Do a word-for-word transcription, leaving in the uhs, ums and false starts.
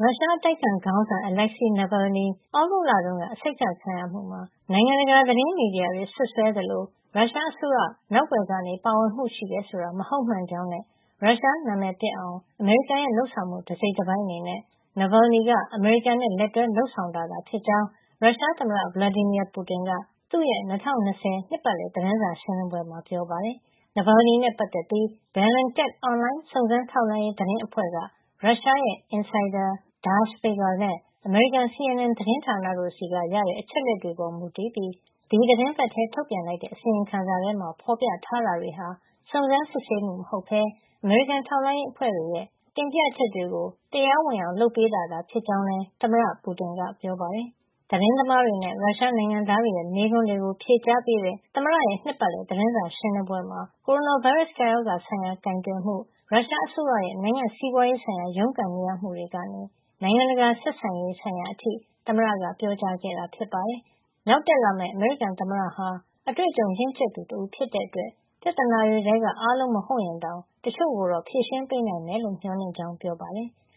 ရုရှားအတိုက်အခံခေါင်းဆောင် Alexei Navalny သြဂုတ်လတုန်းက အဆိပ်ခတ်ခံရမှုမှာ နိုင်ငံတကာ သတင်းမီဒီယာတွေ စွပ်စွဲသလို ရုရှားအစိုးရ နောက်ကွယ်ကနေ ပါဝင်မှုရှိတယ်ဆိုတာ မဟုတ်မှန်ကြောင်းနဲ့ ရုရှားနာမည်ပျက်အောင် အမေရိကန်ရဲ့ လုပ်ဆောင်မှု တစိတ်တပိုင်းအနေနဲ့ Navalny က အမေရိကန်နဲ့ လက်တွဲလုပ်ဆောင်တာသာ ဖြစ်ကြောင်း ရုရှားသမ္မတ Vladimir Putin က သူ့ရဲ့ ၂၀၂၀ နှစ်ပတ်လည် သတင်းစာရှင်းလင်းပွဲမှာ ပြောပါတယ်။ Navalny နဲ့ ပတ်သက်ပြီး Bellingcat အွန်လိုင်း စုံစမ်းထောက်လှမ်းရေး သတင်းအဖွဲ့က ရုရှားရဲ့ Insider, Der Spiegel နဲ့ အမေရိကန် စီအင်န်အင် သတင်းဌာနတို့ဆီက ရတဲ့ အချက်အလက်တွေပေါ် မူတည်ပြီး ဒီသီတင်းပတ်ထဲ ထုတ်ပြန်လိုက်တဲ့ အစီရင်ခံစာထဲမှာ ဖော်ပြထားတာတွေဟာ စုံစမ်းစစ်ဆေးမှု မဟုတ်ဘဲ အမေရိကန် ထောက်လှမ်းရေးအဖွဲ့တွေရဲ့ တင်ပြချက်တွေကို တရားဝင်အောင် လုပ်ပေးတာသာ ဖြစ်ကြောင်းလည်း သမ္မတ Putin က ပြောပါတယ်။ သတင်းသမားတွေနဲ့ ရုရှားနိုင်ငံသားတွေရဲ့ မေးခွန်းတွေကို ဖြေကြားပေးတဲ့ သမ္မတရဲ့ နှစ်ပတ်လည် သတင်းစာရှင်းလင်းပွဲမှာ ကိုရိုနာဗိုင်းရပ်စ် ကပ်ရောဂါဆိုင်ရာ ကိုင်တွယ်မှု၊ ရုရှားအစိုးရရဲ့ နိုင်ငံ့စီးပွားရေးဆိုင်ရာ ရုန်းကန်နေရမှုတွေကနေ နိုင်ငံတကာ ဆက်ဆံရေးဆိုင်ရာအထိ သမ္မတက ပြောကြားခဲ့တာ ဖြစ်ပါတယ်။ နောက်တက်လာမယ့် အမေရိကန်သမ္မတဟာ အတွေ့အကြုံရင့်ကျက်သူ တဦးဖြစ်တဲ့အတွက် ပြဿနာတွေထဲက အားလုံးမဟုတ်ရင်တောင် တချို့ကိုတော့ ဖြေရှင်းပေးနိုင်မယ်လို့ မျှော်လင့်ကြောင်း ပြောပါတယ်။